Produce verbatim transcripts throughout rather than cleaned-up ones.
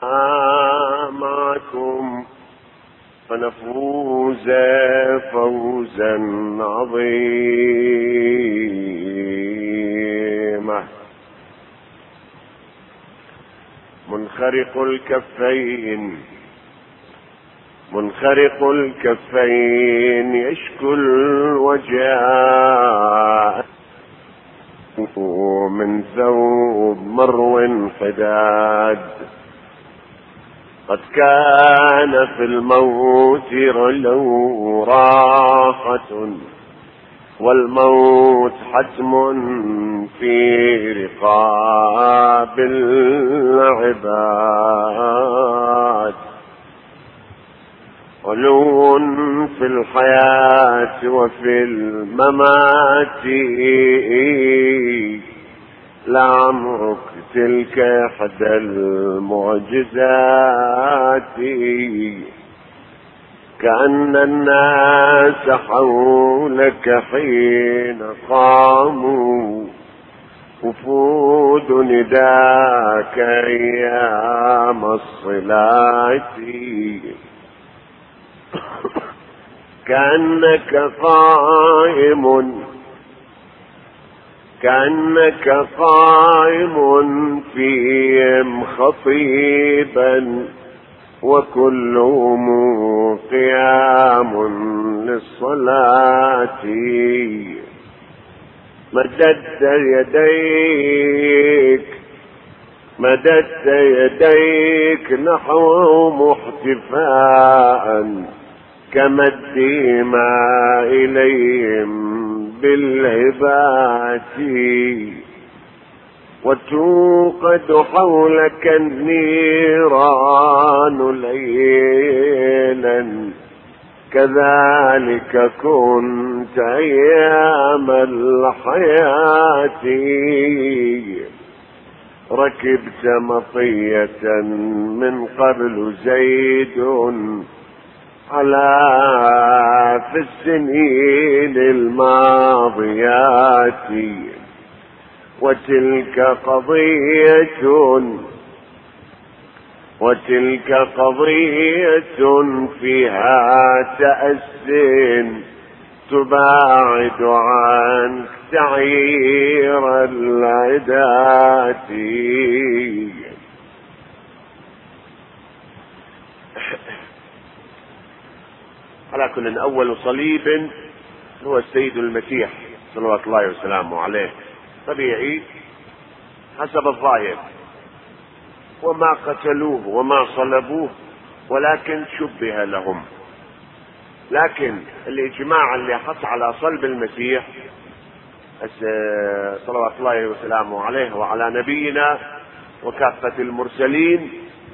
معكم فنفوز فوزا عظيما. منخرق الكفين منخرق الكفين يشكو الوجاء من ثوب مرو خداد. قد كان في الموت له راحة والموت حتم في رقاب العباد. علو في الحياة وفي الممات لعمرك تلك إحدى المعجزات. كأن الناس حولك حين قاموا وفود نداك أيام الصلاة. كأنك قائم كأنك قائم فيهم خطيبا وكلهم قيام للصلاة. مددت يديك مددت يديك نحوهم احتفاء كمد ما إليهم بالهبات. وتوقد حولك النيران ليلا كذلك كنت أيام الحياة. ركبت مطية من قبل زيد على في السنين الماضيات. وتلك قضية وتلك قضية فيها تأس تباعد عنك تعير العدات. على كل أول صليب هو السيد المسيح صلوات الله وسلامه عليه، طبيعي حسب الظاهر، وما قتلوه وما صلبوه ولكن شبه لهم. لكن الإجماع اللي حصل على صلب المسيح صلوات الله وسلامه عليه وعلى نبينا وكافة المرسلين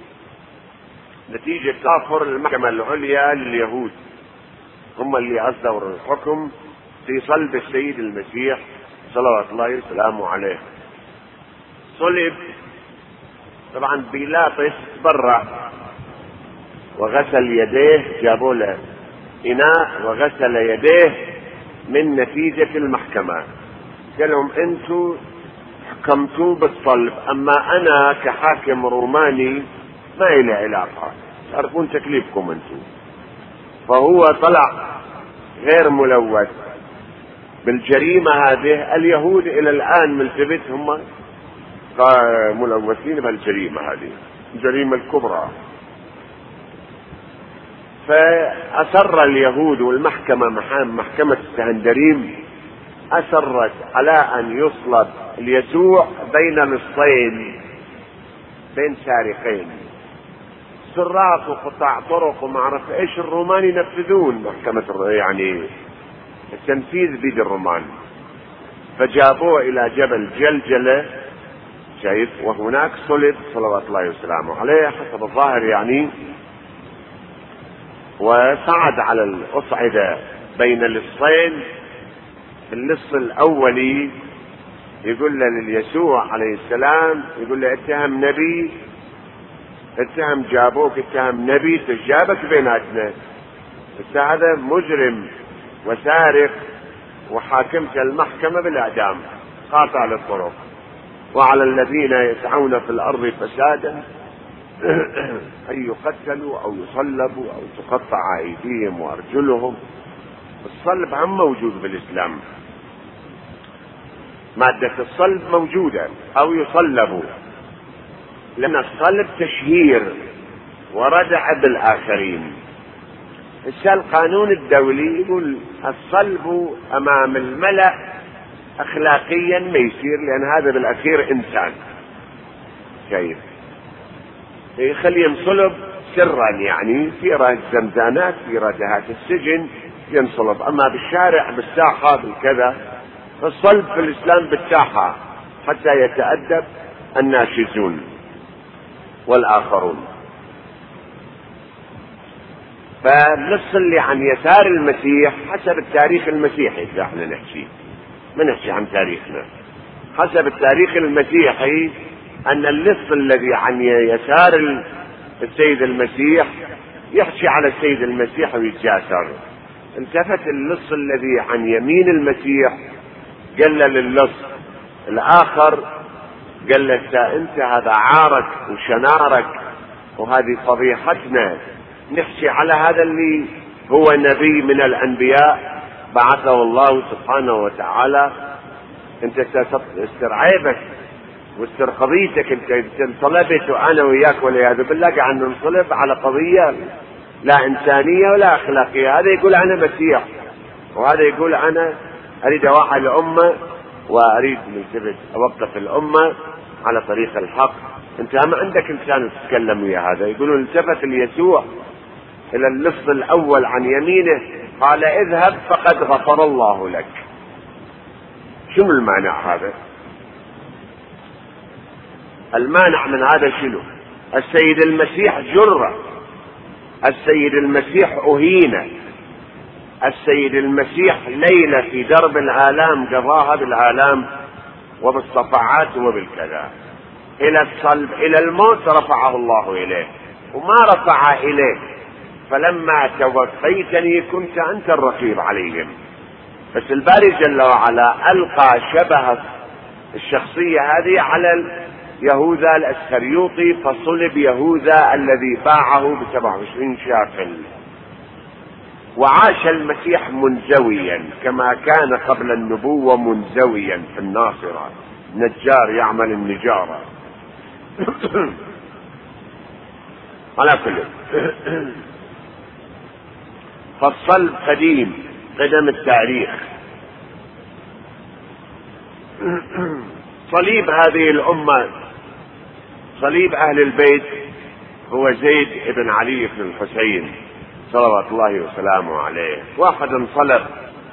نتيجة تأخر المحكمة العليا لليهود، هم اللي أصدروا الحكم في صلب السيد المسيح صلوات الله وسلامه عليه. صلب طبعا بيلاطس برا وغسل يديه، جابوا له إناء وغسل يديه من نتيجة المحكمة. قال لهم انتوا حكمتوا بالصلب، اما انا كحاكم روماني ما إلي علاقة، تعرفون تكليفكم انتوا. فهو طلع غير ملوث بالجريمة هذه. اليهود الى الان ملتبت هم ملوثين بالجريمة هذه، الجريمة الكبرى. فأصر اليهود والمحكمة محكمة السهندريم أصرت على أن يصلب اليسوع بين نصين، بين سارقين، سراق وقطاع طرق وما أعرف إيش. الرومان ينفذون محكمة يعني التنفيذ بيد الرومان. فجابوه إلى جبل جلجلة شايف، وهناك صلب صلوات الله وسلامه عليه حسب الظاهر يعني. وصعد على الأصعدة بين اللصين. اللص الأولي يقول له لليسوع عليه السلام، يقول له اتهم نبي، اتهم جابوك اتهم نبي تجابك بيناتنا، بس هذا مجرم وسارق وحاكمت المحكمة بالإعدام قاطع للطرق. وعلى الذين يسعون في الأرض فسادا أن يقتلوا أو يصلبوا أو تقطع أيديهم وأرجلهم. الصلب هم موجود بالإسلام، مادة الصلب موجودة، أو يصلبوا، لأن الصلب تشهير وردع بالآخرين. القانون الدولي يقول الصلب أمام الملأ أخلاقيا ما يصير، لأن هذا بالأخير إنسان. كيف يخلي ينصلب سرا، يعني في راه الزنزانات، في رادهات السجن ينصلب، أما بالشارع بالساحة بالكذا. فالصلب في الإسلام بالساحة حتى يتأدب الناشزون والآخرون. فالنص اللي عن يسار المسيح حسب التاريخ المسيحي، إذا احنا نحكي ما نحكي عن تاريخنا، حسب التاريخ المسيحي أن اللص الذي عن يسار السيد المسيح يحكي على السيد المسيح ويتجاسر. التفت اللص الذي عن يمين المسيح قال للص الآخر، قال له أنت هذا عارك وشنارك وهذه فضيحتنا، نحكي على هذا اللي هو نبي من الأنبياء بعثه الله سبحانه وتعالى. أنت استرعيبك واستر قضيتك، انت انصلبت وانا وياك والعياذ بالله قاعد ننصلب على قضيه لا انسانيه ولا اخلاقيه. هذا يقول انا مسيح، وهذا يقول انا اريد اوعي الامه واريد نلتفت اوقف الامه على طريق الحق. انت ما عندك انسان تتكلم ويا هذا. يقولون التفت اليسوع الى اللص الاول عن يمينه قال اذهب فقد غفر الله لك. شنو المانع هذا؟ المانع من هذا شنو؟ السيد المسيح جرة، السيد المسيح أهين، السيد المسيح ليلة في درب الآلام قضاها بالآلام وبالصفعات وبالكذا، إلى الصلب إلى الموت رفعه الله إليه، وما رفع إليه فلما توفيتني كنت أنت الرقيب عليهم. بس الباري جل وعلا ألقى شبه الشخصية هذه على يهوذا الاسخريوطي، فصلب يهوذا الذي باعه بسبعة وعشرين شاكل. وعاش المسيح منزويا كما كان قبل النبوة منزويا في الناصرة، نجار يعمل النجارة. على كل فالصلب قديم قدم التاريخ. صليب هذه الأمة، صليب أهل البيت، هو زيد بن علي بن الحسين صلوات الله وسلامه عليه. واحد انصلب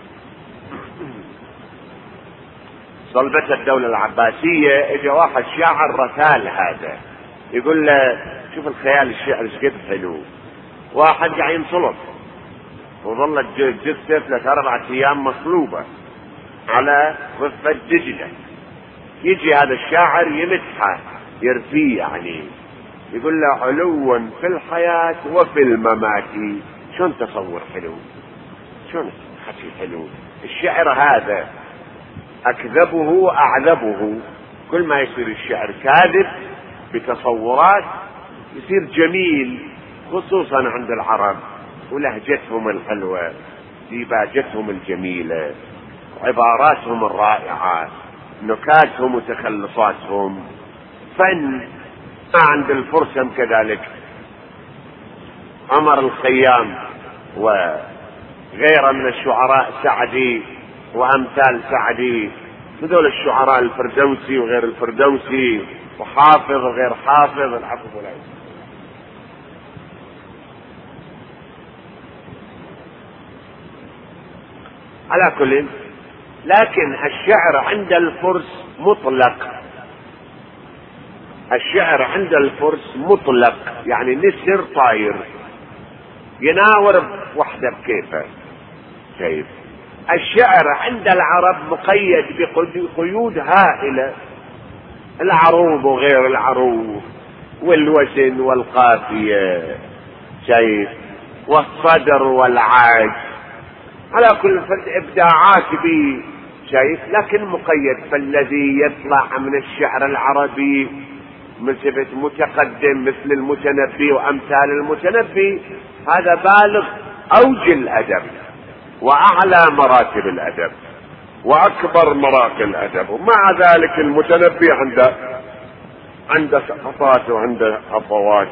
صلبة الدولة العباسية، اجى واحد شاعر رسال هذا يقول له شوف الخيال الشعر ايش قد حلو. واحد قاعد ينصلب وظلت جثته ثلاث أربعة أيام مصلوبة على ضفة دجلة، يجي هذا الشاعر يمدحه يرثيه، يعني يقول له علوا في الحياة وفي الممات. شلون تصور حلو، شلون حكي حلو. الشعر هذا أكذبه وأعذبه، كل ما يصير الشعر كاذب بتصورات يصير جميل، خصوصا عند العرب ولهجتهم الحلوة، ديباجتهم الجميلة، عباراتهم الرائعة، نكاتهم وتخلصاتهم، فن. عند الفرسم كذلك عمر الخيام وغيره من الشعراء، سعدي وأمثال سعدي، هذول الشعراء، الفردوسي وغير الفردوسي، وحافظ وغير حافظ، العفو ولا على كل. لكن الشعر عند الفرس مطلق، الشعر عند الفرس مطلق، يعني نسر طاير يناور بوحدة بكيفه. كيف الشعر عند العرب مقيد بقيود هائلة، العروض وغير العروض، والوزن والقافية، شايف، والصدر والعاج، على كل فرد ابداعات به، شايف، لكن مقيد. فالذي يطلع من الشعر العربي مثل متقدم مثل المتنبي وأمثال المتنبي، هذا بالغ أوج الأدب وأعلى مراتب الأدب وأكبر مراقي الأدب، ومع ذلك المتنبي عنده عنده سقطات وعنده هفوات.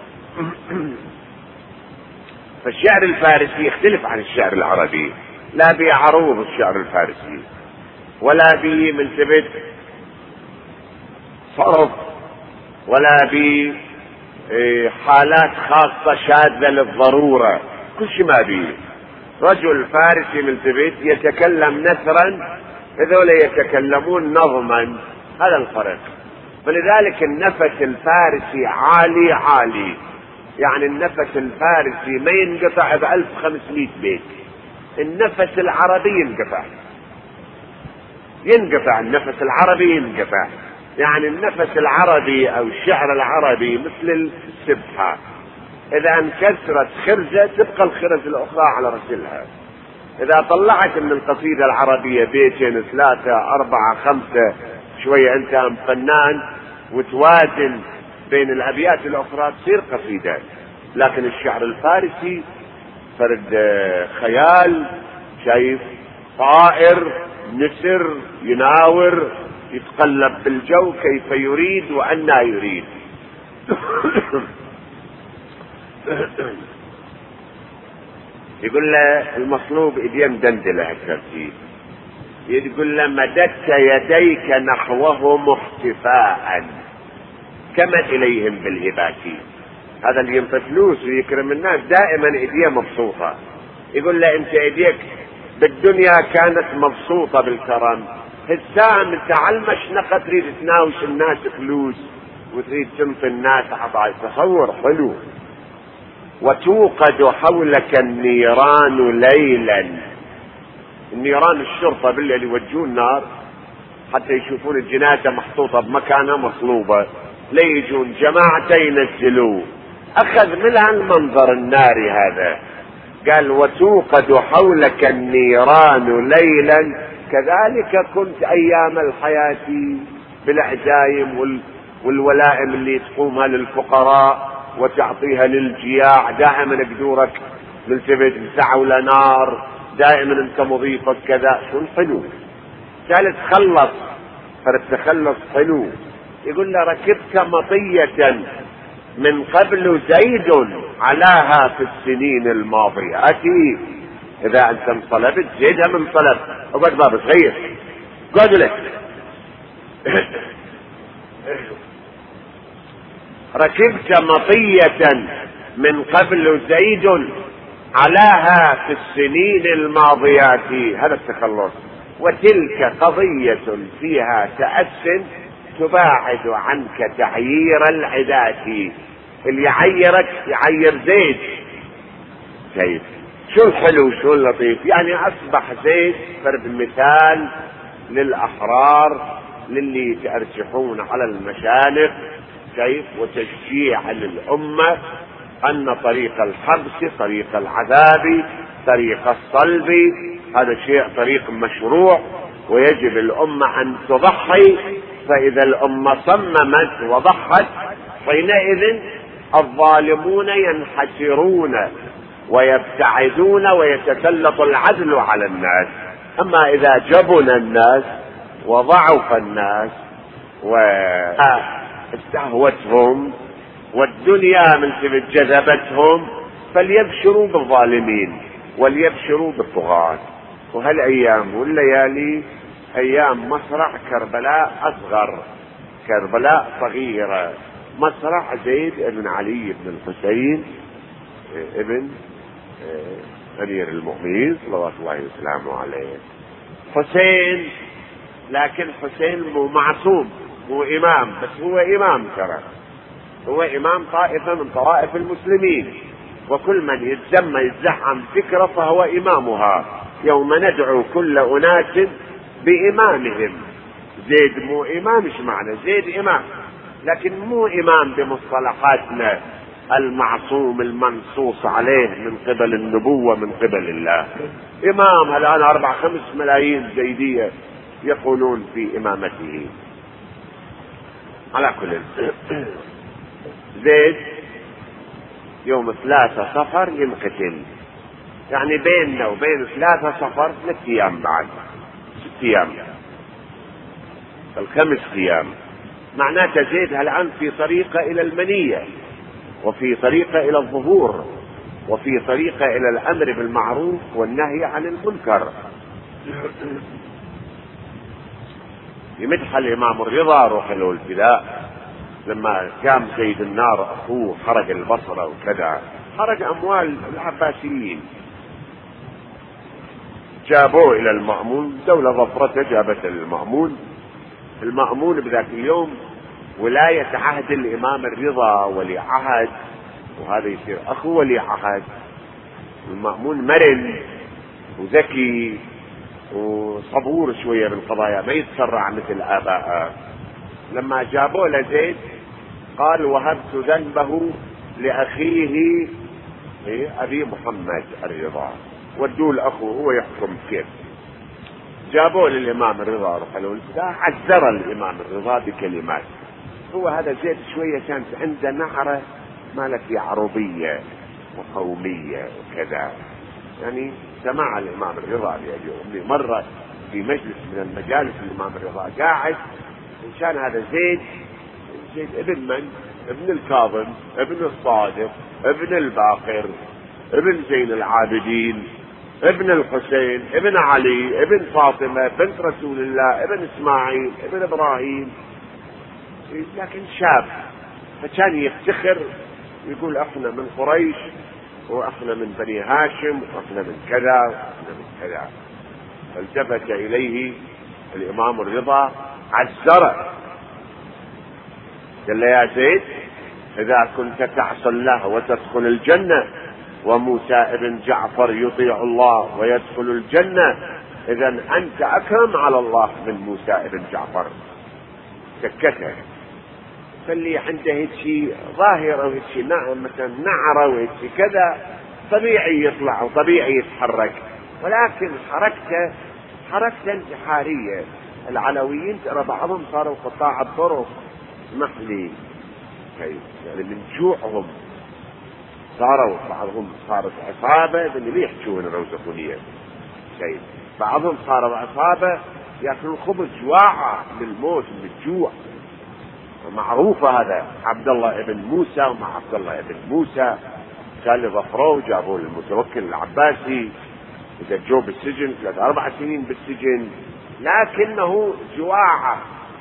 فالشعر الفارسي يختلف عن الشعر العربي، لا بعروض الشعر الفارسي ولا به من ثبت صرف ولا بحالات خاصة شاذة للضرورة، كل شيء ما به. رجل فارسي من ثبت يتكلم نثرا، هذول يتكلمون نظما، هذا الفرق. فلذلك النفس الفارسي عالي عالي، يعني النفس الفارسي ما ينقطع بألف وخمسمائة بيت. النفس العربي ينقطع ينقطع النفس العربي ينقطع يعني النفس العربي أو الشعر العربي مثل السبحة، إذا انكسرت خرزة تبقى الخرز الأخرى على رسلها. إذا طلعت من القصيدة العربية بيتين ثلاثة أربعة خمسة شوية أنت فنان وتوازن بين الأبيات الأخرى تصير قصيدة. لكن الشعر الفارسي فرد خيال، شايف طائر نسر يناور يتقلب بالجو كيف يريد وأنا يريد. يقول له المصلوب إديم دندلة الترتيب، يقول له مددت يديك نحوهم احتفاء كما إليهم بالهبات. هذا اللي ينفى فلوس ويكرم الناس دائما ايديه مبسوطة. يقول له انت ايديك بالدنيا كانت مبسوطة بالكرم، هالساعة من تعلمش نقا تريد تناوش الناس فلوس وتريد تنفي الناس عطاء. تصور حلو. وتوقد حولك النيران ليلا، النيران الشرطة بالليل يوجهون النار حتى يشوفون الجنازة محطوطة بمكانها مصلوبة، ليجون جماعة ينزلوه. أخذ من المنظر الناري هذا قال وتوقد حولك النيران ليلا كذلك كنت أيام الحياة بالعزايم والولائم اللي تقومها للفقراء وتعطيها للجياع، دائما قدورك ملتفت ساعة ولا نار، دائما انت مضيفك كذا. شو حلو. ثالث خلص فالتخلص حلو. يقول له ركبت مطية من قبل زيد علاها في السنين الماضية. أتي إذا أنت انصلبت زيدها من صلب وقد ما بتغير قد لك. ركبت مطية من قبل زيد علاها في السنين الماضيات، هذا التخلص. وتلك قضية فيها تأس تباعد عنك تعيير العدات. اللي يعيرك يعير زيد. زيد شو الحلو شو اللطيف، يعني أصبح زيد فرد مثال للأحرار للي يتأرجحون على المشانق، كيف وتشجيع للأمة أن طريق الحبس طريق العذاب طريق الصلب هذا شيء طريق مشروع ويجب الأمة أن تضحي. فإذا الأمة صممت وضحت حينئذ الظالمون ينحسرون ويبتعدون ويتسلط العدل على الناس. أما إذا جبن الناس وضعف الناس واستهوتهم والدنيا من جذبتهم فليبشروا بالظالمين وليبشروا بالطغاة. وهالأيام والليالي أيام مسرح كربلاء أصغر، كربلاء صغيرة، مسرح زيد بن علي بن الحسين ابن أمير المؤمنين صلوات الله وسلامه عليه. حسين، لكن حسين مو معصوم، مو إمام، بس هو إمام ترى، هو إمام طائفة من طوائف المسلمين، وكل من يتسمى يتزعم فكرة فهو إمامها. يوم ندعو كل أناس بإمامهم. زيد مو إمام، إيش معنى زيد إمام، لكن مو إمام بمصطلحاتنا المعصوم المنصوص عليه من قبل النبوة من قبل الله. إمام الآن أربع خمس ملايين زيدية يقولون في إمامته. على كل زيد يوم ثلاثة صفر ينقتل، يعني بيننا وبين ثلاثة صفر ثلاث أيام بعد، ست أيام، الخمس أيام. معناته زيد الآن في طريقة إلى المنية، وفي طريقة إلى الظهور، وفي طريقة إلى الأمر بالمعروف والنهي عن المنكر. يمدح الإمام الرضا روح له الفداء لما قام زيد النار أخوه حرق البصرة وكذا، حرق أموال العباسيين، جابوه إلى المأمون، دولة ظفرته جابت المأمون. المأمون بذاك اليوم ولاية عهد الإمام الرضا ولي عهد، وهذا يصير أخو ولي عهد. المأمون مرن وذكي وصبور شوية بالقضايا، ما يتسرع مثل آباءه. لما جابوه لزيد قال وهبت ذنبه لأخيه أبي محمد الرضا، ودوه الأخو هو يحكم كيف. جابوه للإمام الرضا رحلوا عذر الإمام الرضا بكلمات. هو هذا زيد شوية كانت عنده نعرة مالت عربية وقومية وكذا، يعني سمع الإمام الرضا اليوم مرة في مجلس من المجالس الإمام الرضا قاعد، كان هذا زيد زيد ابن من؟ ابن الكاظم، ابن الصادق، ابن الباقر، ابن زين العابدين، ابن الحسين، ابن علي، ابن فاطمة بنت رسول الله، ابن اسماعيل، ابن ابراهيم، لكن شاب. فكان يفتخر يقول احنا من قريش، واحنا من بني هاشم، واحنا من كذا، واحنا من كذا. فالتفت اليه الامام الرضا عزره، قال له يا زيد اذا كنت تعصي الله وتدخل الجنة، وموسى ابن جعفر يطيع الله ويدخل الجنة، اذا انت اكرم على الله من موسى ابن جعفر. سكته. فاللي عنده هيك ظاهرة وهيك مثلا نعرة وهيك كذا طبيعي يطلع وطبيعي يتحرك، ولكن حركته حركته انتحارية. العلويين ترى بعضهم صاروا قطاع الطرق، اسمح لي يعني من جوعهم صاروا، بعضهم صارت عصابة اللي يحجون روزقونية شيء، بعضهم صاروا عصابة يأكلون خبز جواعة للموت من الجوع. معروفة هذا عبد الله ابن موسى، ومع عبد الله ابن موسى كان ظفروه جابوا المتوكل العباسي، وجوه بالسجن ثلاث أربع سنين بالسجن، لكنه جواعة.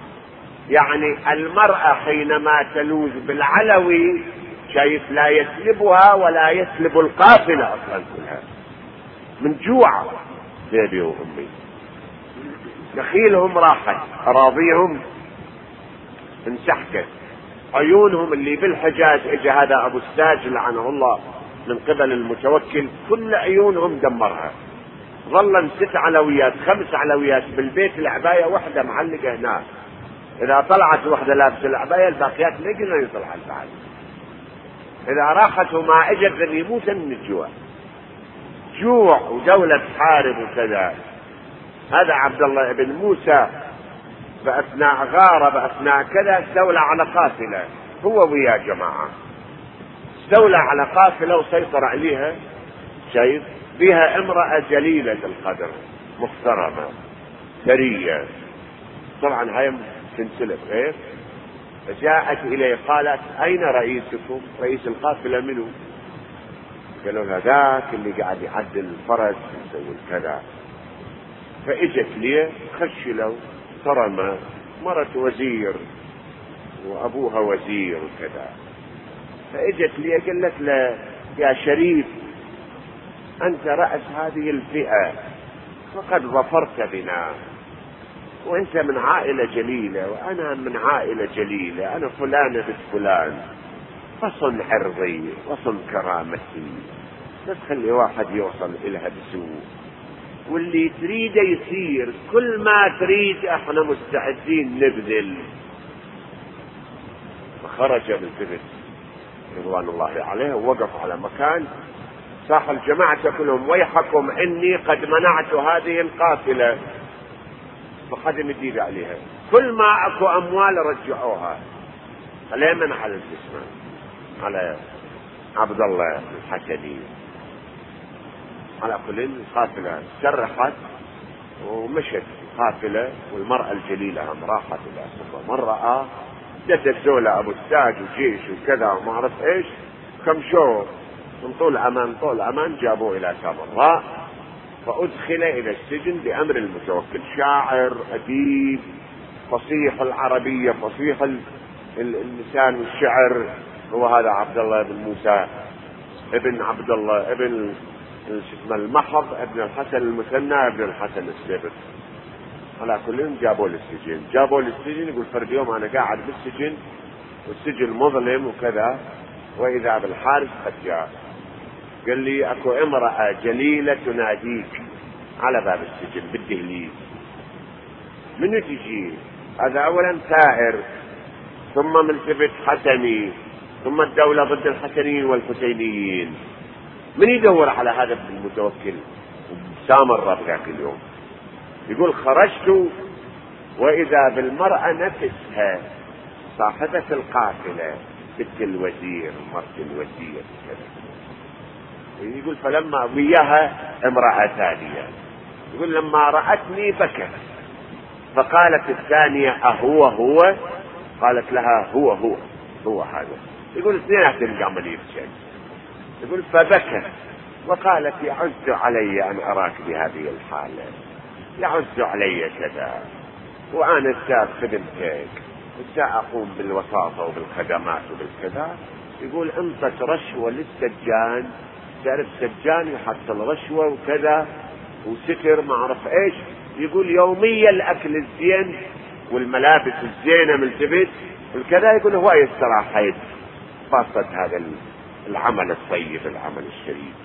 يعني المرأة حينما تلوذ بالعلوي شايف لا يسلبها ولا يسلب القافلة أصلا كلها من جوع. بيبي وأمي نخيلهم راحت، أراضيهم انسحقت، عيونهم اللي بالحجاز اجى هذا أبو الساج لعنه الله من قبل المتوكل كل عيونهم دمرها. ظل ست علويات خمس علويات بالبيت، العباية واحدة معلقة هناك، إذا طلعت واحدة لابسة العباية الباقيات ما يقدرون يطلع البعض. إذا راحت وما اجت يموت من الجوع، جوع ودولة تحارب وكذا. هذا عبد الله بن موسى بأثناء غارة بأثناء كذا استولى على قافلة هو ويا جماعة، استولى على قافلة وسيطر عليها، شايف بها امرأة جليلة القدر محترمة ثرية، طبعا هاي تنسلب غير. فجاءت إليه قالت أين رئيسكم؟ رئيس القافلة منه؟ قالوا هذاك اللي قاعد يعدل الفرس يسوي كذا. فإجت ليه خشلوا كرمة، مرة وزير وأبوها وزير وكذا. فإجت ليه قالت له يا شريف أنت رأس هذه الفئة وقد ظفرت بنا، وأنت من عائلة جليلة وأنا من عائلة جليلة، أنا فلانة بنت فلان، فصن عرضي وصن كرامتي، لا تخلي واحد يوصل إلها بسوء، واللي تريده يصير، كل ما تريد احنا مستعدين نبذل. فخرج بالفرس رضوان الله عليه ووقف على مكان، صاح الجماعة كلهم ويحكم اني قد منعت هذه القافلة، فقد مديد عليها، كل ما اكو اموال رجعوها، اليمن على الجسم على عبد الله الحسني. على كل القافلة سرحت ومشت قافلة، والمرأة الجليلة هم راحت إلى سفر. من رأى جت الدولة أبو التاج وجيش وكذا وما أعرف إيش، كم شو من طول أمان طول أمان جابوه إلى سامراء، فأدخل إلى السجن بأمر المتوكل. شاعر أديب فصيح العربية، فصيح اللسان والشعر، هو هذا عبد الله بن موسى ابن عبد الله ابن اسمه المحض ابن الحسن المثنى ابن الحسن السبت. على كلهم جابوا للسجن. جابوا للسجن يقول فرد يوم أنا قاعد بالسجن والسجن مظلم وكذا، وإذا بالحارس قد جاء قال لي أكو امرأة جليلة تناديك على باب السجن بالدهليز. من تجي؟ هذا أولا ثائر، ثم ملتفت حسني، ثم الدولة ضد الحسنيين والحسينيين. من يدور على هذا المتوكل؟ سامر ذاك اليوم يقول خرجت وإذا بالمرأة نفسها صاحبة القافلة بنت الوزير مرت الوزير كذا. يقول فلما وياها امرأة ثانية، يقول لما رأتني بكت، فقالت الثانية أهو هو؟ قالت لها هو هو هو هذا. يقول اثنيناتهم قاموا يبكون. يقول فبكت وقالت يعز علي أن أراك بهذه الحالة، يعز علي كذا، وأنا ساء خدمتك وساء أقوم بالوساطة وبالخدمات وبالكذا. يقول انطت رشوة للسجان، تعرف سجان يحصل رشوة وكذا وستر ما أعرف إيش. يقول يوميا الأكل الزين والملابس الزينة ملتبس والكذا، يقول هو يستراح حيث فاصد هذا العمل الطيب العمل الشريف.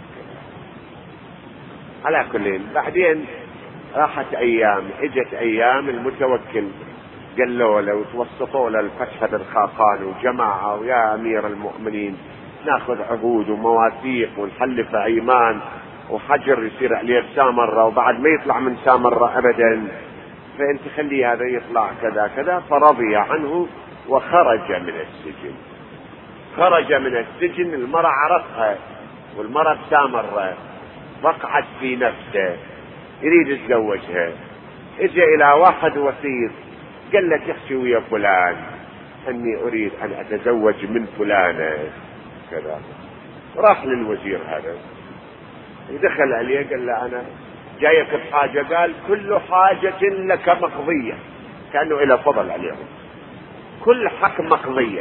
على كل بعدين راحت أيام، اجت أيام المتوكل قالوا له وتوسطوا له الفتح بن خاقان وجماعة ويا أمير المؤمنين ناخذ عهود ومواثيق ونحلف أيمان وحجر يصير عليه سامرة وبعد ما يطلع من سامرة أبدا، فأنت خلي هذا يطلع كذا كذا. فرضي عنه وخرج من السجن. خرج من السجن، المرأة عرفها والمرأة بسامرة، وقعت في نفسه يريد يتزوجها. اجى الى واحد وسيط قال له تحكي ويا فلان اني اريد ان اتزوج من فلانة كذا. راح للوزير هذا ودخل عليه قال له انا جايك بحاجة. قال كل حاجة لك مقضية، كأنه الى فضل عليهم، كل حق مقضية.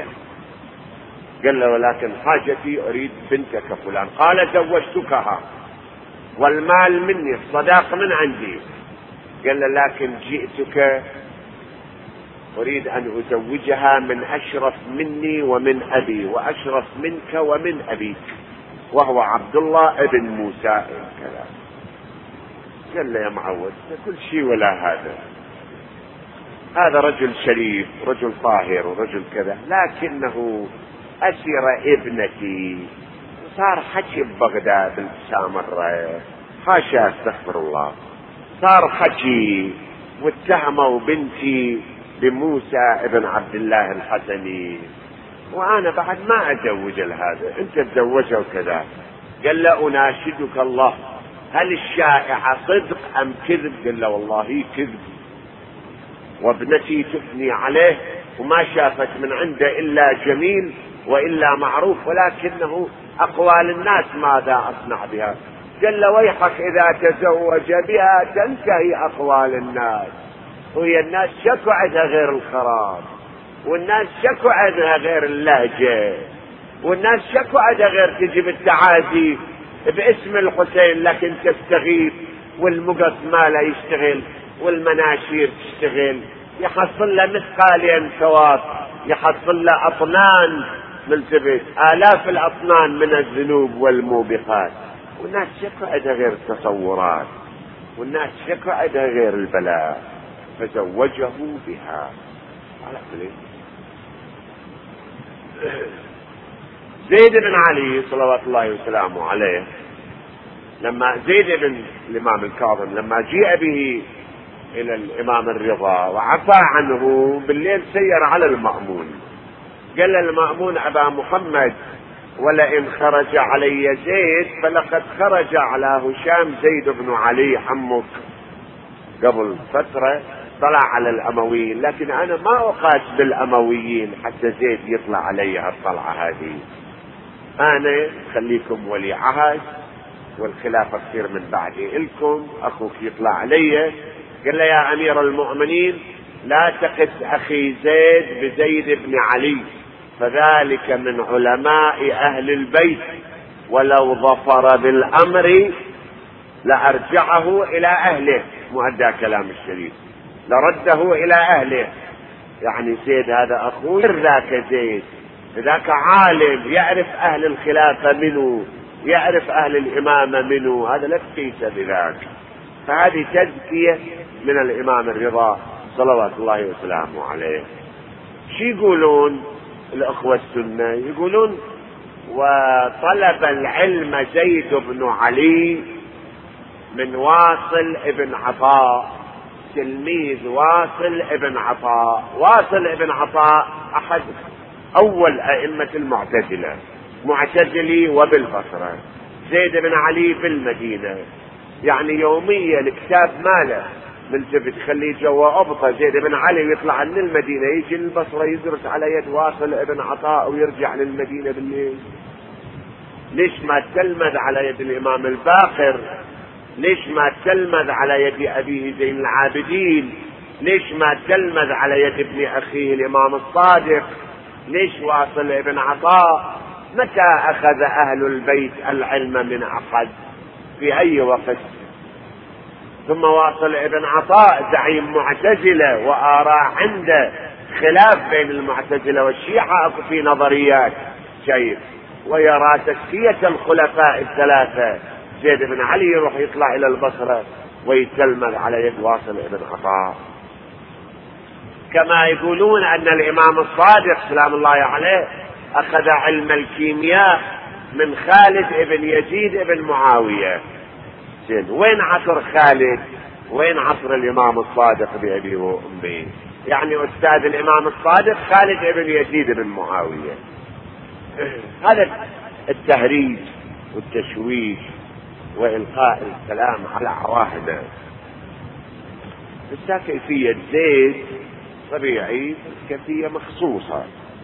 قال له ولكن حاجتي اريد بنتك فلان. قال زوجتكها والمال مني، الصداق من عندي. قال له لكن جئتك أريد أن أزوجها من أشرف مني ومن أبي وأشرف منك ومن أبيك، وهو عبد الله ابن موسى كذا. قال له يا معود كل شيء ولا هذا، هذا رجل شريف رجل طاهر ورجل كذا، لكنه أسر ابنتي. صار حكي ببغداد بالسامرة، حاشا استغفر الله، صار حكي واتهموا بنتي بموسى ابن عبد الله الحسني، وانا بعد ما ازوج هذا، انت تزوجه وكذا. قال له اناشدك الله هل الشائعة صدق ام كذب؟ قال له والله كذب، وابنتي تثني عليه وما شافت من عنده الا جميل والا معروف، ولكنه اقوال الناس ماذا اصنع بها؟ قال له ويحك اذا تزوج بها تنتهي اقوال الناس، وهي الناس شكوا عندها غير الخراب، والناس شكوا عندها غير اللهجة، والناس شكوا عندها غير تجيب التعازي باسم الحسين لكن تستغيث، والمقص ماله يشتغل والمناشير تشتغل، يحصل له مثقالين ثواب، يحصل له اطنان ملتبس آلاف الأطنان من الذنوب والموبقات. والناس شكوا عندها غير التصورات، والناس شكوا عندها غير البلاء، فزوجه بها. على كل زيد بن علي صلوات الله وسلامه عليه، لما زيد بن الإمام الكاظم لما جيء به إلى الإمام الرضا وعفى عنه بالليل سير على المأمون، قال المأمون أبا محمد ولئن خرج علي زيد فلقد خرج على هشام زيد بن علي عمك قبل فترة طلع على الأمويين، لكن أنا ما أقاس بالأمويين حتى زيد يطلع علي هالطلعة هذه. أنا خليكم ولي عهد والخلافة تصير من بعدي إلكم، أخوك يطلع علي. قال له يا أمير المؤمنين لا تقس أخي زيد بزيد بن علي، فذلك من علماء أهل البيت، ولو ظفر بالأمر لأرجعه إلى أهله، مؤدى كلام الشريف، لرده إلى أهله. يعني زيد هذا أخوه ذاك زيد ذاك عالم يعرف أهل الخلافة منه، يعرف أهل الإمامة منه، هذا لا تقيس بذاك. فهذه تزكية من الإمام الرضا صلوات الله وسلامه عليه. شو يقولون الأخوة السنة؟ يقولون وطلب العلم زيد بن علي من واصل ابن عطاء، تلميذ واصل ابن عطاء. واصل ابن عطاء أحد أول أئمة المعتزلة، معتزلي وبالبصرة، زيد بن علي بالمدينة، يعني يوميا الكتاب ماله ملتفت خليه جوا أبطى زيد بن علي يطلع من المدينة يجي للبصرة يدرس على يد واصل ابن عطاء ويرجع للمدينة بالليل. ليش ما تلمذ على يد الإمام الباقر؟ ليش ما تلمذ على يد أبيه زين العابدين؟ ليش ما تلمذ على يد ابن أخيه الإمام الصادق؟ ليش واصل ابن عطاء؟ متى أخذ أهل البيت العلم من أحد؟ في أي وقت؟ ثم واصل ابن عطاء زعيم معتزلة وآراء عنده خلاف بين المعتزلة والشيعة في نظريات شيء، ويرى تزكية الخلفاء الثلاثة. زيد بن علي يروح يطلع إلى البصرة ويتلمذ على يد واصل ابن عطاء. كما يقولون أن الإمام الصادق سلام الله عليه أخذ علم الكيمياء من خالد ابن يزيد ابن معاوية. زين، وين عصر خالد؟ وين عصر الإمام الصادق بأبي وأمي؟ يعني أستاذ الإمام الصادق خالد ابن يزيد ابن معاوية. هذا التهريج والتشويش وإلقاء الكلام على عواهنا. بس كيفية زيد طبيعي، كيفية مخصوصة.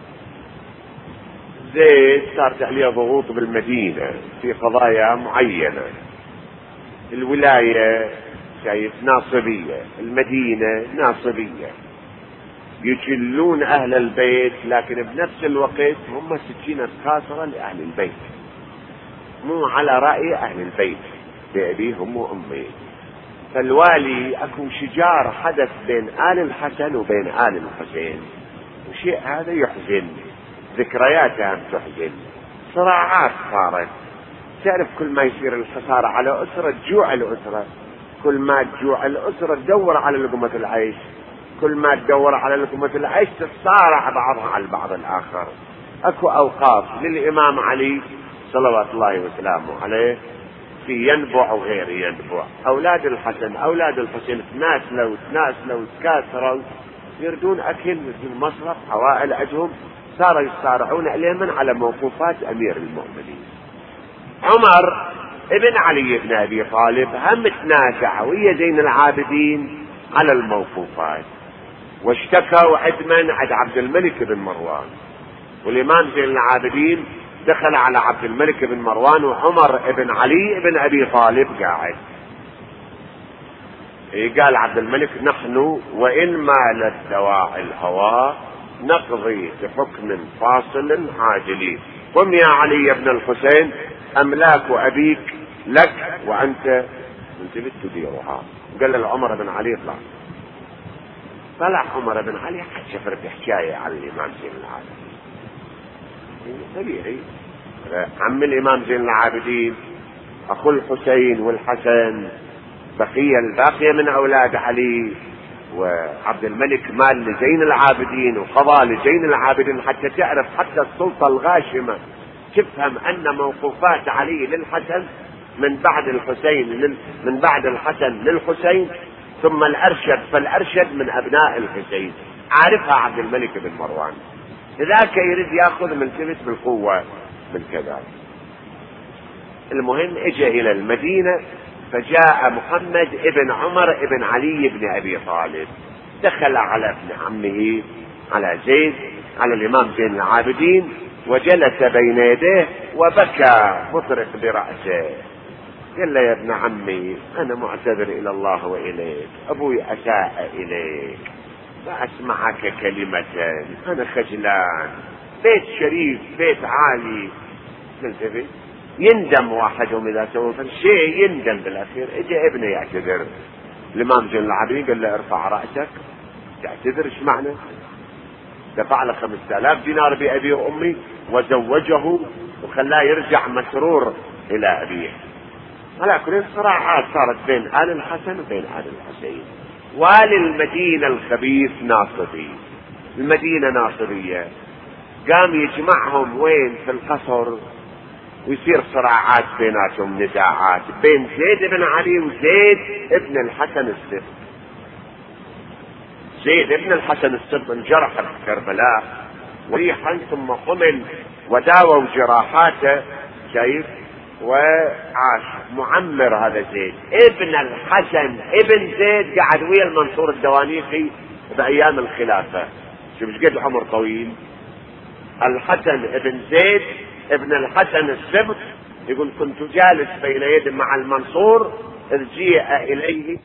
زيد صارت عليه ضغوط بالمدينة في قضايا معينة. الولاية شايف ناصبية، المدينة ناصبية، يجلون أهل البيت، لكن بنفس الوقت هم سكينة خاصة لأهل البيت، مو على رأي أهل البيت بأبيهم وأمي. فالوالي أكو شجار حدث بين آل الحسن وبين آل الحسين، وشيء هذا يحزن، ذكرياتها تحزن، صراعات صارت. تعرف كل ما يصير الحصار على أسرة تجوع الأسرة، كل ما تجوع الأسرة تدور على لقمة العيش، كل ما تدور على لقمة العيش تتصارع بعضها على البعض الآخر. أكو أوقاف للإمام علي صلوات الله وسلامه عليه في ينبع وغير ينبع. أولاد الحسن أولاد الحسين تناسلوا تناسلوا تكاثروا، يردون أكل يردون مصرف، عوائل عندهم، صاروا يصارعون عليهم على موقوفات أمير المؤمنين. عمر ابن علي بن أبي طالب هم تنازع ويا زين العابدين على الموقوفات، واشتكوا عدما عند عبد الملك بن مروان، والإمام زين العابدين دخل على عبد الملك بن مروان وعمر ابن علي ابن أبي طالب قاعد. قال عبد الملك نحن وإن مالت دواعي الهوى نقضي بحكم فاصل عاجل، قم يا علي بن الحسين أملاك أبيك لك وأنت انت بتديرها. قال له عمر بن علي اطلع. طلع عمر بن علي حشفر بحكاية على الإمام زين العابدين. طبيعي عم الإمام زين العابدين أخو الحسين والحسن، بقية الباقية من أولاد علي، وعبد الملك مال لزين العابدين وقضى لزين العابدين، حتى تعرف حتى السلطة الغاشمة تفهم أن موقوفات علي للحسن من بعد الحسين من بعد الحسن للحسين، ثم الأرشد فالأرشد من أبناء الحسين. عارفها عبد الملك بن مروان، ذاك يريد ياخذ من ثبت بالقوة من كذا. المهم اجى الى المدينة، فجاء محمد ابن عمر ابن علي بن ابي طالب، دخل على ابن عمه على زيد على الامام زين العابدين، وجلس بين يديه وبكى مطرق برأسه. قال له يا ابن عمي انا معتذر الى الله واليك، ابوي اساء اليك، لا اسمعك كلمة، انا خجلان، بيت شريف بيت عالي. تنتبه، يندم واحدهم اذا سوى شيء يندم بالاخير. اجى ابنه يعتذر، الامام زين العابدين قال له ارفع رأسك، تعتذر ايش معنى؟ دفع له خمسة آلاف دينار بأبي وأمي وزوجه وخلاه يرجع مسرور إلى أبيه. على كل صراعات صارت بين آل الحسن وبين آل الحسين. والي المدينة الخبيث ناصبي، المدينة ناصبية، قام يجمعهم وين؟ في القصر، ويصير صراعات بيناتهم، نزاعات بين زيد بن علي وزيد ابن الحسن السبط. زيد ابن الحسن السبط انجرح في كربلاء وريحا ثم قمل وداووا جراحاته، شايف، وعاش معمر. هذا زيد ابن الحسن ابن زيد قعد ويا المنصور الدوانيقي بايام الخلافه، شوف ايش قد عمر طويل. الحسن ابن زيد ابن الحسن السبط يقول كنت جالس بين يد مع المنصور اذ جيء اليه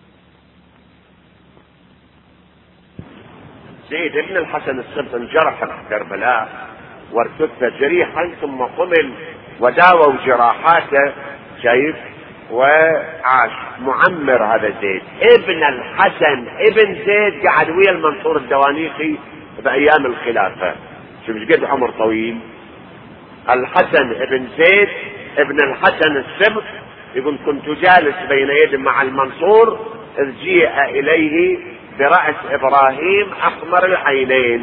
زيد ابن الحسن السبط انجرح في كربلاء وارتد جريحا ثم قمل وداووا جراحاته، شايف، وعاش معمر. هذا زيد ابن الحسن ابن زيد قعد ويا المنصور الدوانيقي بايام الخلافه، شوف ايش قد عمر طويل. الحسن ابن زيد ابن الحسن السبط يقول كنت جالس بين يد مع المنصور اذ جيء اليه برأس ابراهيم احمر العينين.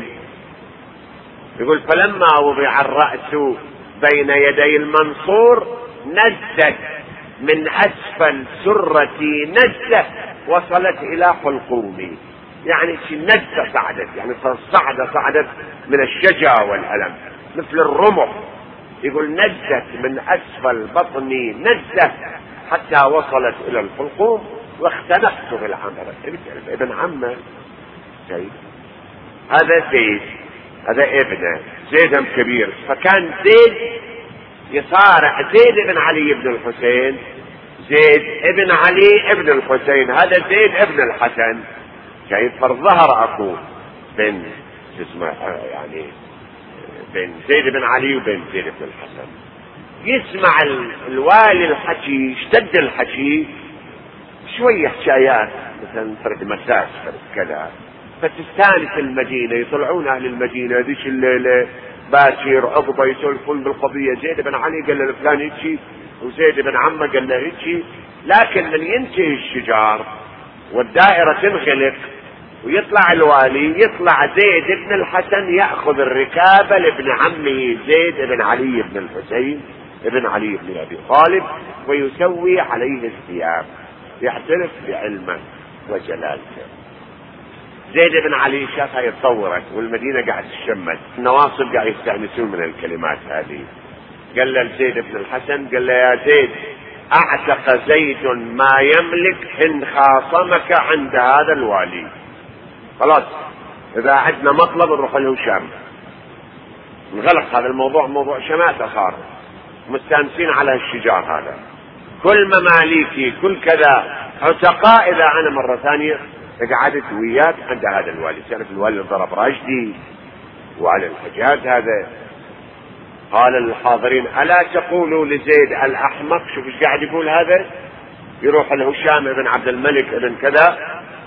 يقول فلما وضع الرأس بين يدي المنصور نزت من اسفل سرتي نزة وصلت الى حلقومي، يعني نزة صعدت، يعني صعدة صعدت من الشجا والألم مثل الرمح. يقول نزت من اسفل بطني نزة حتى وصلت الى الحلقوم واختنقت بالعمر. ابن عمه زيد، هذا زيد، هذا ابنه زيد كبير. فكان زيد يصارع زيد بن علي بن الحسين، زيد ابن علي ابن الحسين، هذا زيد ابن الحسن، شايف، فظهر اخوه بين اسمه يعني بين زيد بن علي وبين زيد بن الحسن. يسمع الوالي الحكي، اشتد الحكي، شوية حكايات مثلا فرد مساس فرد كذا، فتستانس المدينة، يطلعون اهل المدينة ذيك الليلة باكر عقبة يسولفون بالقضية. زيد بن علي قال له فلان هيجي، وزيد بن عمه قال له هيجي. لكن من ينتهي الشجار والدائرة تنغلق ويطلع الوالي، يطلع زيد بن الحسن يأخذ الركابة لابن عمه زيد بن علي بن الحسين ابن علي بن ابي طالب ويسوي عليه الثياب، يعترف بعلمه وجلالته. زيد بن علي شافها يتطورت والمدينة قاعد تشمت، النواصب قاعد يستأنسون من الكلمات هذه. قال له زيد بن الحسن، قال له يا زيد اعتق زيد ما يملك ان خاصمك عند هذا الوالي، خلاص اذا عندنا مطلب نروح له شام. انغلق هذا الموضوع، موضوع شماتة، صار مستانسين على الشجار هذا، كل مماليكي كل كذا عتقاء اذا انا مرة ثانية قعدت وياك عند هذا الوالي. كانت الوالي ضرب راشدي وعلى الحجاز هذا. قال للحاضرين الا تقولوا لزيد الاحمق، شوف ايش قاعد يقول هذا، يروح الهشام بن عبد الملك ابن كذا.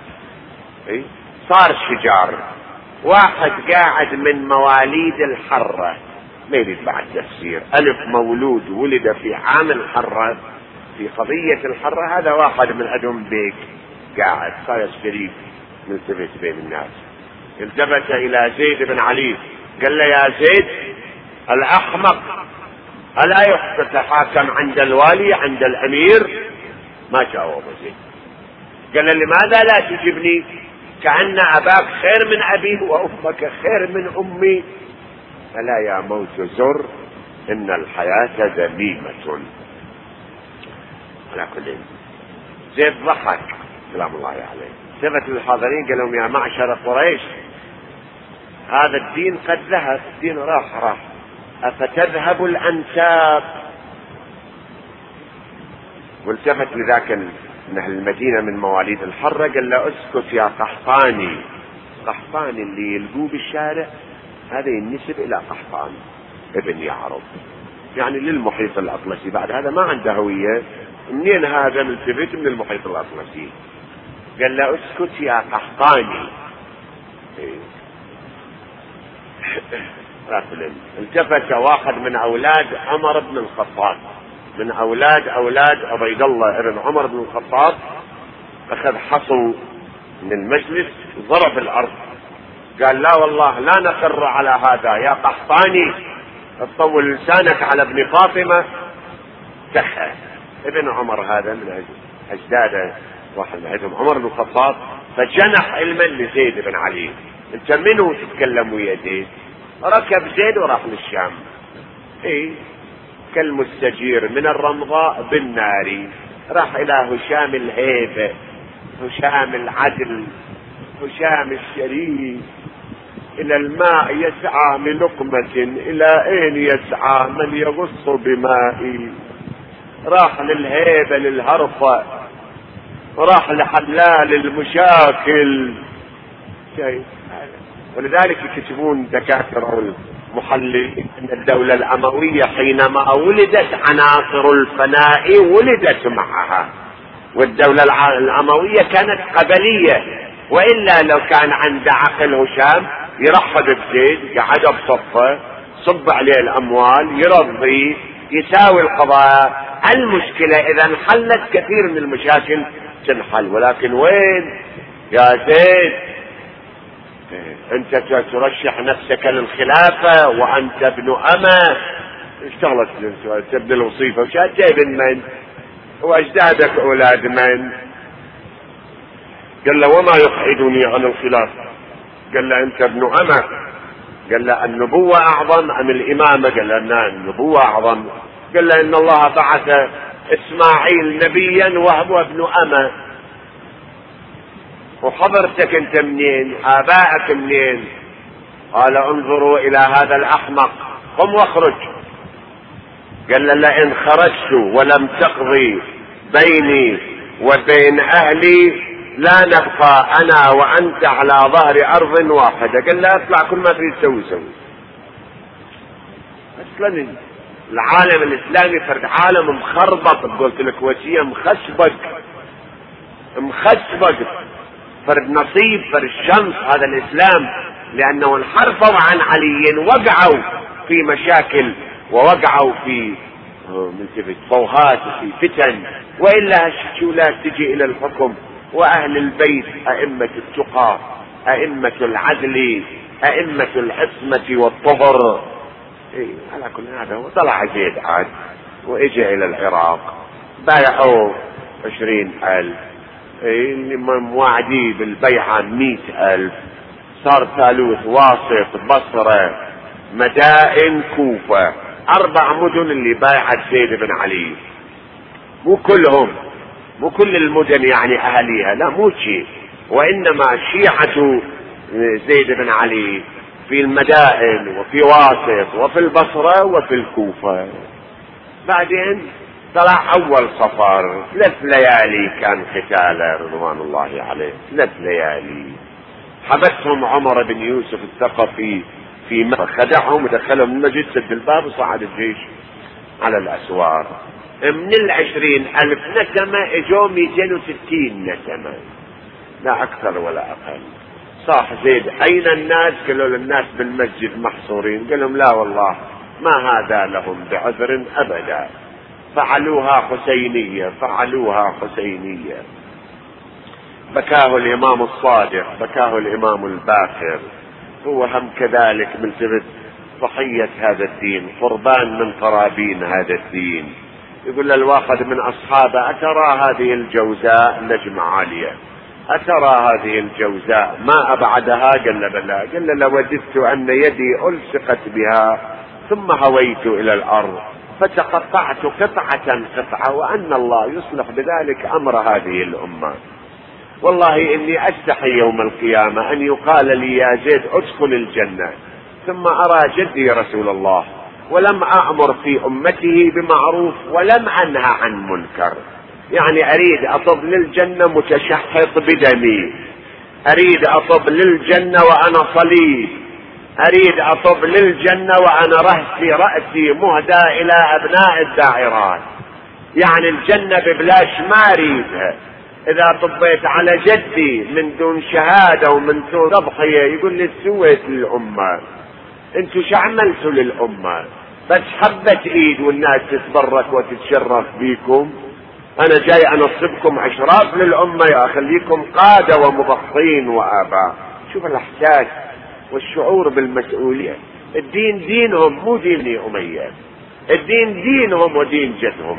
اي صار شجار، واحد قاعد من مواليد الحرة، ما يريد بعد تفسير، الف مولود ولد في عام الحرة في قضية الحرة، هذا واحد من عندهم بيك قاعد صار شريف ملتفت بين الناس. التفت الى زيد بن علي قال له يا زيد الاحمق الا يتحاكم عند الوالي عند الامير؟ ما جاوب زيد. قال له لماذا لا تجبني كأن اباك خير من ابي وامك خير من امي؟ ألا يا موت زر إن الحياة ذميمة. على كل زيد ضحك سلام الله عليه، ثبت للحاضرين قال لهم يا معشر قريش هذا الدين قد ذهب، الدين راح راح أفتذهب الأنساب. والتفت لذاك من أهل المدينة من مواليد الحرة قال له اسكت يا قحطاني. قحطاني اللي يلقوه بالشارع هذا ينسب إلى قحطان ابن يعرب، يعني للمحيط الأطلسي، بعد هذا ما عنده هوية. منين هذا؟ ملتفت من المحيط الأطلسي. قال له اسكت يا قحطاني. التفت واحد من أولاد عمر بن الخطاب، من أولاد أولاد عبيد الله ابن عمر بن الخطاب، أخذ حصو من المجلس ضرب الأرض، قال لا والله لا نقر على هذا يا قحطاني، تطول لسانك على ابن فاطمة. تخى ابن عمر هذا من أجداده، واحد منهم عمر بن الخطاب، فجنح علما لزيد بن علي. انت منو تتكلم ويا زيد؟ ركب زيد وراح للشام. ايه كالمستجير من الرمضاء بالنار، راح الى هشام الهيبة، هشام العدل، هشام الشريف. الى الماء يسعى من لقمة، الى اين يسعى من يغص بمائي. راح للهيبة للهرفة، راح لحلال المشاكل. شيء ولذلك يكتبون دكاترة المحللين ان الدولة الأموية حينما ولدت عناصر الفناء ولدت معها، والدولة الأموية كانت قبلية، وإلا لو كان عند عقل هشام يرحب بزيد، قعد بصفه، صب عليه الأموال، يرضي، يساوي القضايا. المشكلة إذا انحلت كثير من المشاكل تنحل، ولكن وين يا زيد؟ انت ترشح نفسك للخلافة وانت ابن أمة، اشتغلت ابن الوصيفة وشاد ابن من؟ واجدادك اولاد من؟ قال له وما يقعدني عن الخلافة؟ قال له انت ابن أمة. قال له النبوة اعظم ام الامامة؟ قال له لا النبوة اعظم. قال له ان الله بعث اسماعيل نبيا وهو ابن أمة، وحضرتك انت منين؟ ابائك منين؟ قال انظروا الى هذا الاحمق، قم واخرج. قال له لئن خرجت ولم تقضي بيني وبين اهلي لا نبقى انا وانت على ظهر ارض واحدة. قال له اطلع كل ما تريد تسوي سوي. اصلا العالم الاسلامي فرد عالم مخربط، قلت لك وشية مخشبق مخشبق، فرد نصيب فرد الشمس هذا الاسلام، لانه انحرفوا عن علي وقعوا في مشاكل ووقعوا في فوهات وفي فتن، والا هالشتولات تجي الى الحكم. واهل البيت ائمة التقى، ائمة العدل، ائمة العصمة والطهر. إيه على كل هذا وطلع زيد عاد واجى الى العراق، بايعوا عشرين الف، اللي مواعدي بالبيعة مئة ألف، صار ثالوث واسط بصرة مدائن كوفة، أربع مدن اللي بايعت زيد بن علي. مو كلهم، مو كل المدن يعني أهليها، لا مو شيء، وإنما شيعة زيد بن علي في المدائن وفي واسط وفي البصرة وفي الكوفة. بعدين طلع اول صفر، ثلاث ليالي كان قتاله رضوان الله عليه، ثلاث ليالي حبسهم عمر بن يوسف الثقفي في مكة، خدعهم ودخلهم المسجد، سد الباب وصعد الجيش على الاسوار. من العشرين الف نسمة اجوا مئتين وستين نسمة، لا اكثر ولا اقل. صاح زيد اين الناس؟ قالوا للناس بالمسجد محصورين. قال لهم لا والله ما هذا لهم بعذر ابدا، فعلوها حسينية، فعلوها حسينية. بكاه الامام الصادق، بكاه الامام الباقر، هو هم كذلك ملتفت ضحية هذا الدين، قربان من قرابين هذا الدين. يقول للواحد من اصحابه اترى هذه الجوزاء نجمة عالية، أترى هذه الجوزاء ما أبعدها؟ قال بلى. قال لوددت أن يدي ألصقت بها ثم هويت إلى الأرض فتقطعت قطعة قطعة، وأن الله يصلح بذلك أمر هذه الأمة. والله إني أستحي يوم القيامة أن يقال لي يا زيد ادخل الجنة، ثم أرى جدي رسول الله ولم أأمر في أمته بمعروف ولم أنهى عن منكر. يعني أريد أطب للجنة متشحط بدمي، أريد أطب للجنة وأنا صليب، أريد أطب للجنة وأنا رأسي رأسي مهدى إلى أبناء الدائرات. يعني الجنة ببلاش ما أريدها. إذا طبيت على جدي من دون شهادة ومن دون تضحية يقول لي سويت للأمة، انتوا شو عملتوا للأمة؟ بس حبة ايد والناس تتبرك وتتشرف بيكم. انا جاي انصبكم اشراف للأمة، يا اخليكم قادة ومضحين وآباء. شوف الاحساس والشعور بالمسؤولية. الدين دينهم مو دين أمية، الدين دينهم ودين جدهم.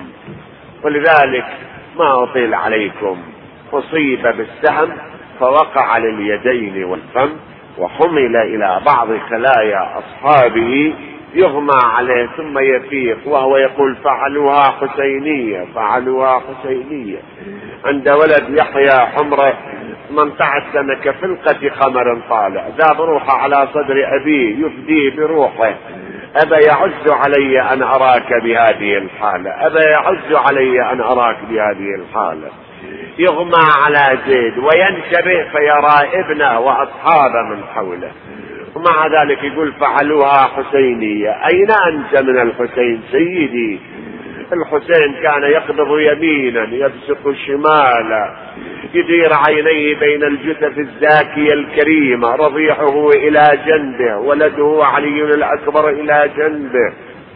ولذلك ما أطيل عليكم، أصيب بالسهم فوقع لليدين والفم وحمل إلى بعض خلايا أصحابه يغمى عليه ثم يفيق وهو يقول فعلوها حسينية فعلوها حسينية. عند ولد يحيى حمره ثمانية عشر سنة كفلقة قمر طالع، ذاب روحه على صدر أبيه يفديه بروحه. أبا يعز علي أن أراك بهذه الحالة، أبا يعز علي أن أراك بهذه الحالة. يغمى على زيد وينتبه فيرى ابنه وأصحابه من حوله، ومع ذلك يقول فعلوها حسينية. أين أنت من الحسين سيدي؟ الحسين كان يقبض يمينا يبسط شمالا، يدير عينيه بين الجثث الزاكية الكريمة، رضيعه إلى جنبه، ولده علي الأكبر إلى جنبه.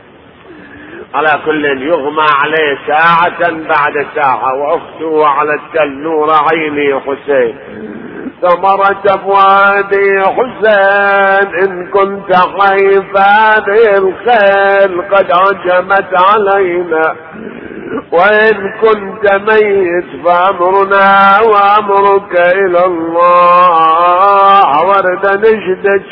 على كل يغمى عليه ساعة بعد ساعة، وأخته على التل نور عيني حسين، ثمرة فؤادي حسين، إن كنت خيف هذه الخيل قد هجمت علينا، وإن كنت ميت فأمرنا وأمرك إلى الله. ورد نجدك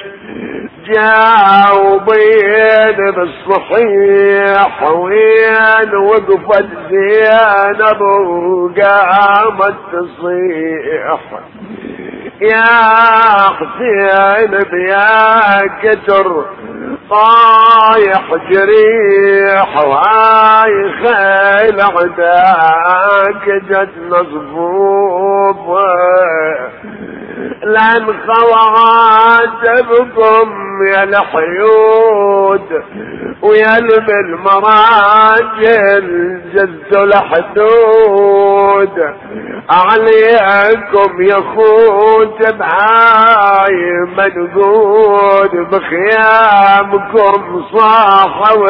جاوبين بالصحيح، وين وقفت زينب وقامت تصيح يا حسين يا كتر طايح جريح، وهاي خيل عداك جت مصفوف، لان خواتبكم يا الحيود ويا المراجل جز الحدود، عليكم يا خوت بهاي منقود، بخيامكم صاحوا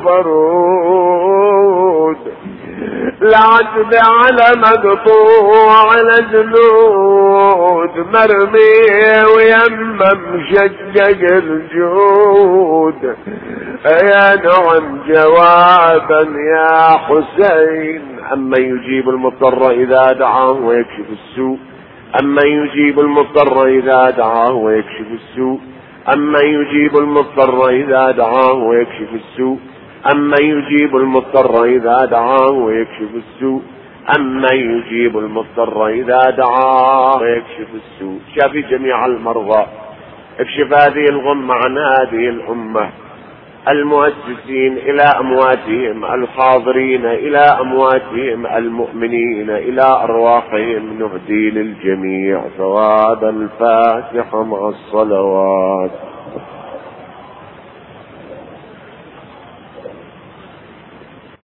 البرود، العتب على مقطوع الجنود، مرمي ويم مشجج الجود. يا نعم جوابا يا حسين، أما يجيب المضطر إذا دعاه ويكشف السوء، أما يجيب المضطر إذا دعاه ويكشف السوء، أما يجيب المضطر إذا دعاه ويكشف السوء، أما يجيب المضطر إذا دعاه ويكشف السوء، أما يجيب المضطر إذا دعاه ويكشف السوء. شافي جميع المرضى، اكشف هذه الغمة عن هذه الأمة، المؤسسين إلى أمواتهم، الحاضرين إلى أمواتهم، المؤمنين إلى أرواحهم، نهدي للجميع ثواب الفاتحة مع الصلوات.